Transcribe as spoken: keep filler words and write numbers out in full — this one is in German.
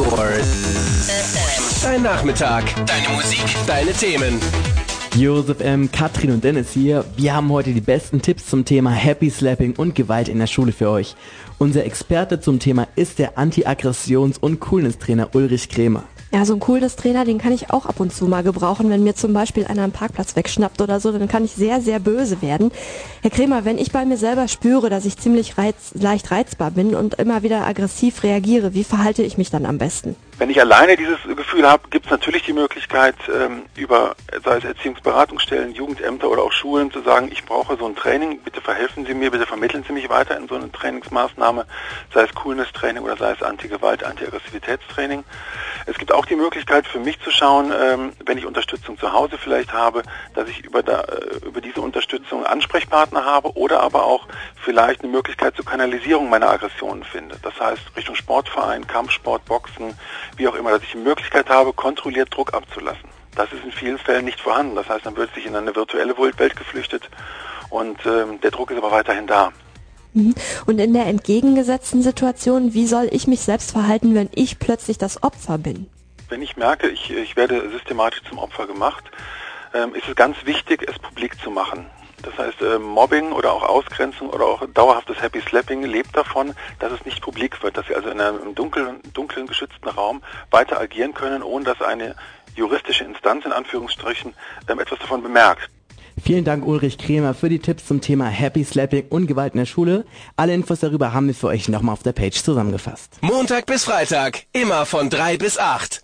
Dein Nachmittag, deine Musik, deine Themen. Josef M., Katrin und Dennis hier. Wir haben heute die besten Tipps zum Thema Happy Slapping und Gewalt in der Schule für euch. Unser Experte zum Thema ist der Anti-Aggressions- und Coolness-Trainer Ulrich Krämer. Ja, so ein Coolness-Trainer, den kann ich auch ab und zu mal gebrauchen. Wenn mir zum Beispiel einer einen Parkplatz wegschnappt oder so, dann kann ich sehr, sehr böse werden. Herr Krämer, wenn ich bei mir selber spüre, dass ich ziemlich reiz, leicht reizbar bin und immer wieder aggressiv reagiere, wie verhalte ich mich dann am besten? Wenn ich alleine dieses Gefühl habe, gibt es natürlich die Möglichkeit, ähm, über, sei es Erziehungsberatungsstellen, Jugendämter oder auch Schulen, zu sagen, ich brauche so ein Training, bitte verhelfen Sie mir, bitte vermitteln Sie mich weiter in so eine Trainingsmaßnahme, sei es Coolness-Training oder sei es Anti-Gewalt, Anti-Aggressivitätstraining. Es gibt auch die Möglichkeit für mich zu schauen, ähm, wenn ich Unterstützung zu Hause vielleicht habe, dass ich über, da, äh, über diese Unterstützung Ansprechpartner habe oder aber auch vielleicht eine Möglichkeit zur Kanalisierung meiner Aggressionen finde. Das heißt Richtung Sportverein, Kampfsport, Boxen, wie auch immer, dass ich die Möglichkeit habe, kontrolliert Druck abzulassen. Das ist in vielen Fällen nicht vorhanden. Das heißt, dann wird sich in eine virtuelle Welt geflüchtet und ähm, der Druck ist aber weiterhin da. Und in der entgegengesetzten Situation, wie soll ich mich selbst verhalten, wenn ich plötzlich das Opfer bin? Wenn ich merke, ich, ich werde systematisch zum Opfer gemacht, ähm, ist es ganz wichtig, es publik zu machen. Das heißt, äh, Mobbing oder auch Ausgrenzung oder auch dauerhaftes Happy Slapping lebt davon, dass es nicht publik wird, dass sie also in einem dunklen, dunklen, geschützten Raum weiter agieren können, ohne dass eine juristische Instanz in Anführungsstrichen ähm, etwas davon bemerkt. Vielen Dank Ulrich Krämer für die Tipps zum Thema Happy Slapping und Gewalt in der Schule. Alle Infos darüber haben wir für euch nochmal auf der Page zusammengefasst. Montag bis Freitag, immer von drei bis acht.